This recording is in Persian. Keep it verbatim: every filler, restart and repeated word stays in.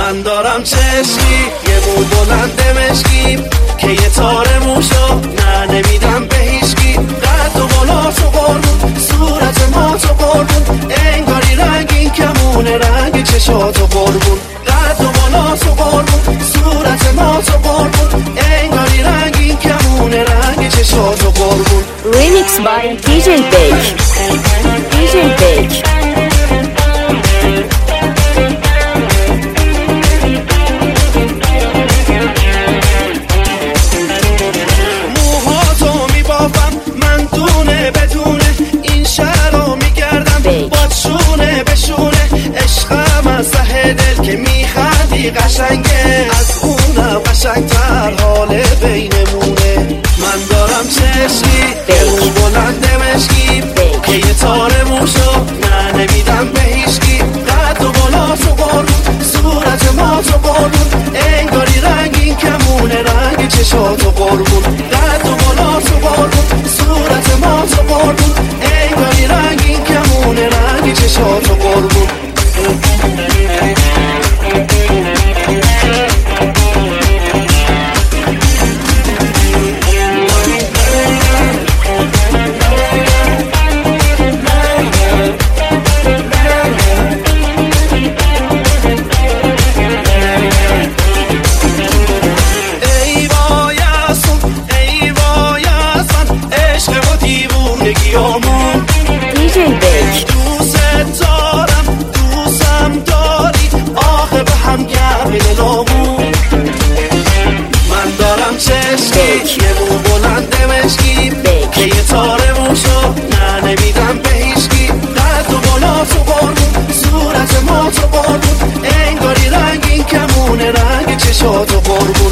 من دارم چشمی یه مو بلند مشکی که یه تار موشو نه نمیدم به هیچکی. قد و بالا تو قربون صورت ما تو قربون انگاری رنگین کمونه رنگ چشاتو قربون. قد و بالا تو قربون صورت ما تو قربون انگاری رنگین کمونه رنگ چشاتو قربون. Remix by دی جی Bake. دی جی Bake. موهاتو میبافم من دونه بدونه این شهر رو میگردم باد شونه بشونه. عشقم از ته دل که میخندی قشنگه از اونم قشنگتر حال بینمونه. من دارم چشمی یه مو بلند مشکی که یه تار موشو نه نمیدم به هیچکی. قد و بالا تو قربون صورت ما تو قربون انگاری رنگین کمونه رنگ چشاتو قربون. قد و بالا تو قربون صورت ما تو قربون انگاری رنگین کمونه رنگ چشاتو قربون. دی جی Bake. دوست دارم دوستم داری آخه به هم گرم دلامون. من دارم چشمی یه مو بلند مشکی که یه تار موشو نه نمیدم به هیچکی. قد و بالا تو قربون صورت ما تو قربون انگاری رنگین کمونه رنگ چشاتو قربون.